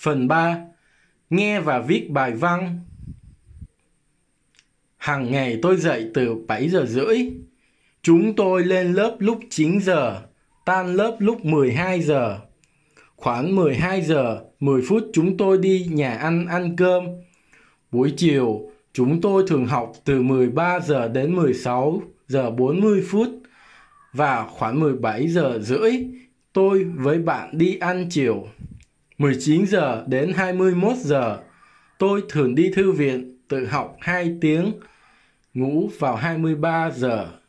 Phần 3. Nghe và viết bài văn. Hàng ngày tôi dậy từ 7 giờ rưỡi. Chúng tôi lên lớp lúc 9 giờ, tan lớp lúc 12 giờ. Khoảng 12 giờ 10 phút chúng tôi đi nhà ăn cơm. Buổi chiều, chúng tôi thường học từ 13 giờ đến 16 giờ 40 phút. Và khoảng 17 giờ rưỡi, tôi với bạn đi ăn chiều. 19 giờ đến 21 giờ, tôi thường đi thư viện tự học 2 tiếng, ngủ vào 23 giờ.